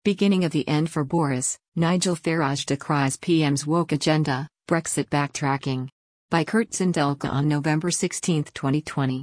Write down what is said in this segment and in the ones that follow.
Beginning of the end for Boris, Nigel Farage decries PM's woke agenda, Brexit backtracking. By Kurt Zindelka on November 16, 2020.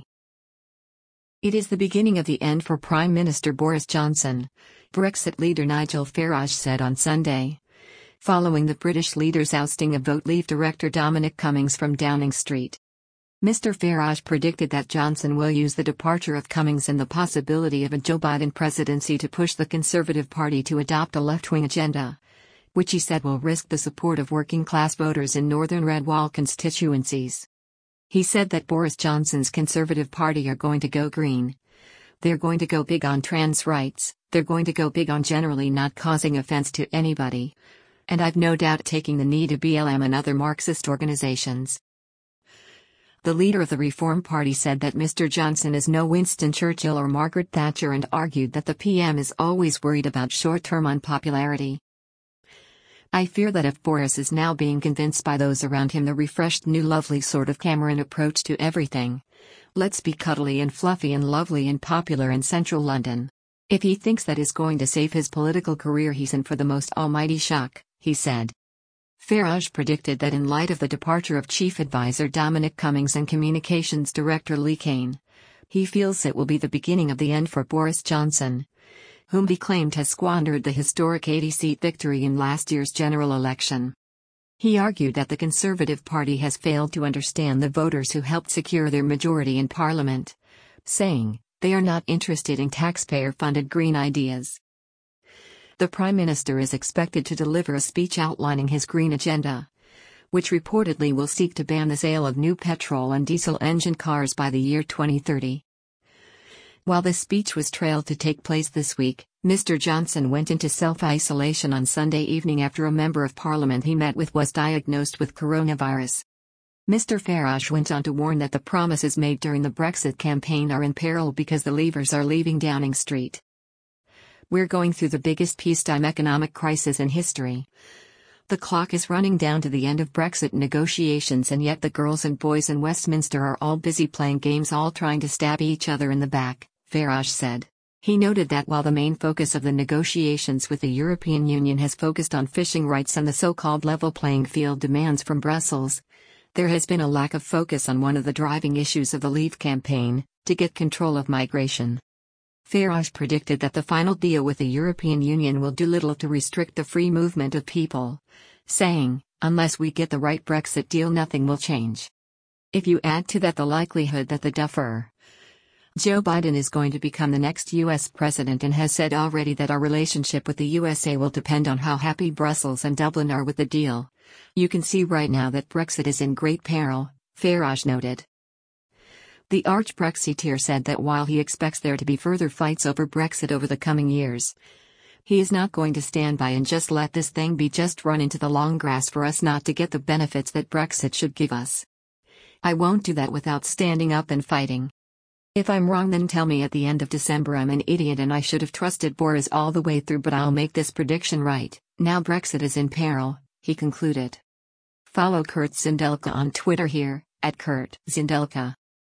It is the beginning of the end for Prime Minister Boris Johnson, Brexit leader Nigel Farage said on Sunday, following the British leader's ousting of Vote Leave director Dominic Cummings from Downing Street. Mr. Farage predicted that Johnson will use the departure of Cummings and the possibility of a Joe Biden presidency to push the Conservative Party to adopt a left-wing agenda, which he said will risk the support of working-class voters in northern red wall constituencies. He said that Boris Johnson's Conservative Party are going to go green. They're going to go big on trans rights, they're going to go big on generally not causing offense to anybody. And I've no doubt taking the knee to BLM and other Marxist organizations. The leader of the Reform Party said that Mr. Johnson is no Winston Churchill or Margaret Thatcher and argued that the PM is always worried about short-term unpopularity. I fear that if Boris is now being convinced by those around him the refreshed new lovely sort of Cameron approach to everything, let's be cuddly and fluffy and lovely and popular in central London. If he thinks that is going to save his political career, he's in for the most almighty shock, he said. Farage predicted that in light of the departure of Chief Advisor Dominic Cummings and Communications Director Lee Cain, he feels it will be the beginning of the end for Boris Johnson, whom he claimed has squandered the historic 80-seat victory in last year's general election. He argued that the Conservative Party has failed to understand the voters who helped secure their majority in Parliament, saying, they are not interested in taxpayer-funded green ideas. The Prime Minister is expected to deliver a speech outlining his green agenda, which reportedly will seek to ban the sale of new petrol and diesel engine cars by the year 2030. While the speech was trailed to take place this week, Mr. Johnson went into self-isolation on Sunday evening after a member of Parliament he met with was diagnosed with coronavirus. Mr. Farage went on to warn that the promises made during the Brexit campaign are in peril because the Leavers are leaving Downing Street. We're going through the biggest peacetime economic crisis in history. The clock is running down to the end of Brexit negotiations, and yet the girls and boys in Westminster are all busy playing games, all trying to stab each other in the back, Farage said. He noted that while the main focus of the negotiations with the European Union has focused on fishing rights and the so-called level playing field demands from Brussels, there has been a lack of focus on one of the driving issues of the Leave campaign, to get control of migration. Farage predicted that the final deal with the European Union will do little to restrict the free movement of people, saying, unless we get the right Brexit deal, nothing will change. If you add to that the likelihood that the duffer Joe Biden is going to become the next U.S. president and has said already that our relationship with the USA will depend on how happy Brussels and Dublin are with the deal, you can see right now that Brexit is in great peril, Farage noted. The arch-Brexiteer said that while he expects there to be further fights over Brexit over the coming years, he is not going to stand by and just let this thing be just run into the long grass for us not to get the benefits that Brexit should give us. I won't do that without standing up and fighting. If I'm wrong, then tell me at the end of December I'm an idiot and I should have trusted Boris all the way through, but I'll make this prediction right. Now Brexit is in peril, he concluded. Follow Kurt Zindelka on Twitter here, @KurtZindelka.